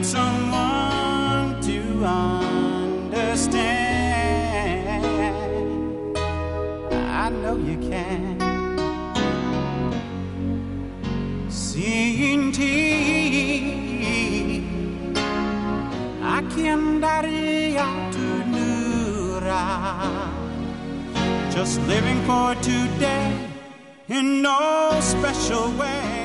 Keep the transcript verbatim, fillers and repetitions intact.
someone to understand. I know you can. Sinti akan dari tu nura, just living for today in no special way.